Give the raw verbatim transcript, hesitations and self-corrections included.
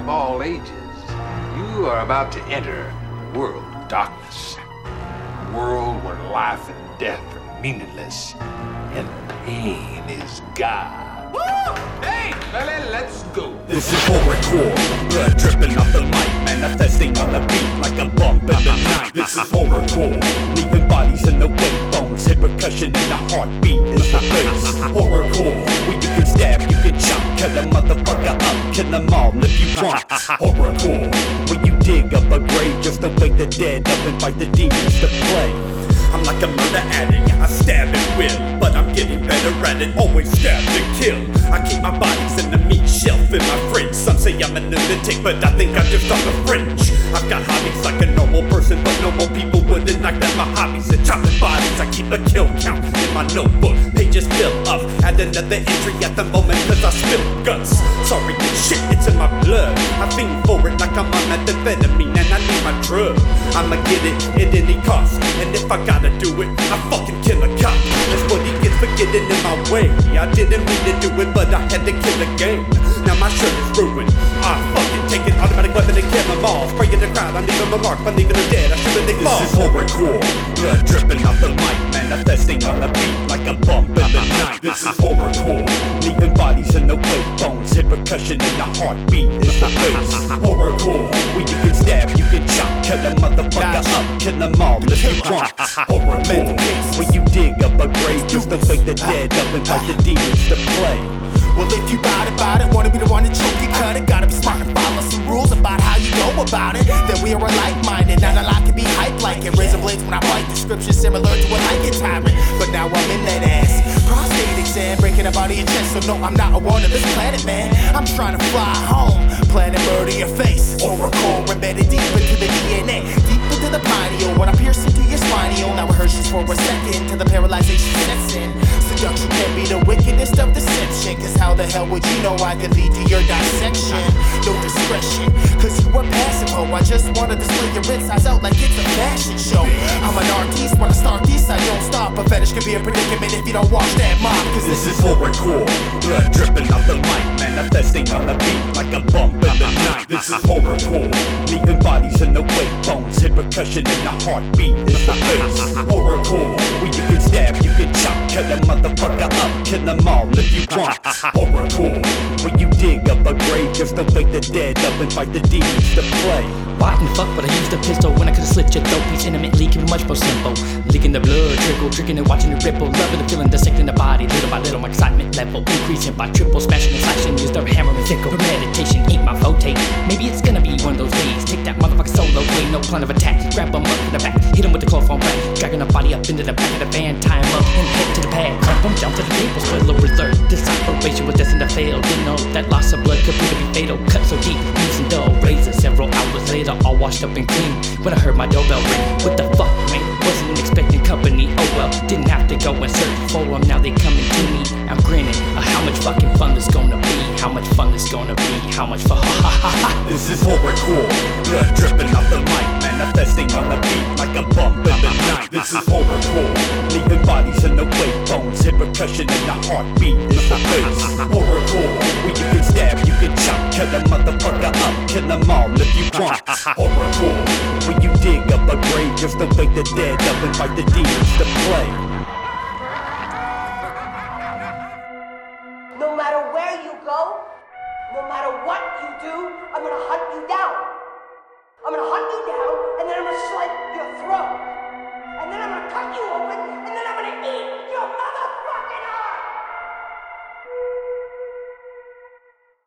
of all ages, you are about to enter a world of darkness. A world where life and death are meaningless, and pain is God. Woo! Hey, fella, let's go. This is horrorcore, blood dripping off the mic, manifesting on the beat like a bump in the night. This is horrorcore, leaving bodies in the wake bones, hit percussion and the heartbeat is the bass. Horrorcore, where you can stab, you can chop, kill a motherfucker up, kill them all if you want. Horrorcore, where you dig up a grave just to wake the dead up and fight the demons to play. I'm like a murder addict, I stab at will, but I'm getting better at it, always stab to kill. I keep my bodies in the meat shelf in my fridge. Some say I'm a lunatic, but I think I'm just on the fringe. I've got hobbies like a normal person, but normal people wouldn't like that. My hobbies are chopping bodies, I keep a kill count in my notebook. Pages fill up, add another entry at the moment cause I spill guts. Sorry, shit, it's in my blood. I fiend for it like I'm on methamphetamine and I need my drug. I'ma get it at any cost, and if I gotta do it, I fucking kill a cop. That's what he gets for getting in my way. I didn't mean to do it, but I had to kill the game. Now my shirt is ruined. I fucking take an automatic weapon and kill them all. Spray in the crowd, I'm leaving my mark, I'm leaving them dead. I shoot and they fall. This is horrorcore, blood dripping off the mic, manifesting on the beat like a bump in the night. This is horrorcore, leaving bodies in the wake bones, hit percussion and the heartbeat is the bass. Horrorcore, where you can stab, you can chop, kill a motherfucker up, kill them all if you want. Horrorcore, where you dig up a grave just to wake the dead up and fight the demons to play. Well, if you bout it, bout it, wanna be the one to choke you, cut it. Gotta be smart and follow some rules about how you go about it. Then we are like-minded, not a lot can be hyped like it. Razor blades when I bite, description similar to a like it tyrant. But now I'm in that ass prostate exam, breaking up out of your chest. So no, I'm not a one of this planet, man. I'm trying to fly home, planet murder your face. Horrorcore embedded deep into the D N A, deep into the pineal. When I pierce into your spinal, now rehearse just for a second till the paralyzation sets in. Seduction can be the wickedest of deception, cause how the hell would you know I could lead to your dissection? No discretion, cause you were passive, ho. I just wanna display your insides out like it's a fashion show. I'm an artiste, when I start this, I don't stop. A fetish could be a predicament if you don't watch that mob. Cause this, this is horrorcore, blood dripping off the mic, manifesting on the beat like a bump in the night. This is horrorcore, leaving bodies in the wake bones, hit percussion and the heartbeat is the bass. Horrorcore, where you can stab, you can chop, kill a motherfucker up, kill them all if you want. Horrorcore, where you dig up a grave just to wake the dead up and fight the demons to play. Why in the fuck would I use the pistol when I could've slit your throat? Piece intimately, keep it much more simple. Leaking the blood, trickle, drinking and watching it ripple. Loving the feeling, dissecting the body, little by little, my excitement level increasing by triple, smashing and slashing. Use the hammer and sickle. Meditation ain't my forte. Maybe it's gonna be one of those days. Take that motherfucker solo, ain't no plan of attack. Grab him up in the back, hit him with the chloroform rack, dragging the body up into the back of the van, tie him up and head to the pad. Crump him, jump to the table, spoiler alert. This operation was destined to fail. Didn't know that loss of blood could prove to be fatal. Cut so deep, using dull razor. Several hours later, all washed up and clean. When I heard my doorbell ring, what the fuck, man? Wasn't expecting company. Oh well, didn't have to go and search for them. Now they coming to me. I'm grinning. Uh, how much fucking fun this gonna be? How much fun this gonna be? How much fun? Ha ha ha. This is horrorcore, blood dripping off the mic, manifesting on the beat like a bump in the night. This is horrorcore, leaving bodies in the wake bones, hit percussion and the heartbeat is the bass. Horrorcore, where you can stab, you can chop, kill a motherfucker up, kill them all if you want. Horrorcore, where you dig up a grave just to wake the dead up and fight the demons to play. No matter where you go, no matter what you do, I'm gonna hunt you down. I'm gonna hunt you down, and then I'm gonna slit your throat.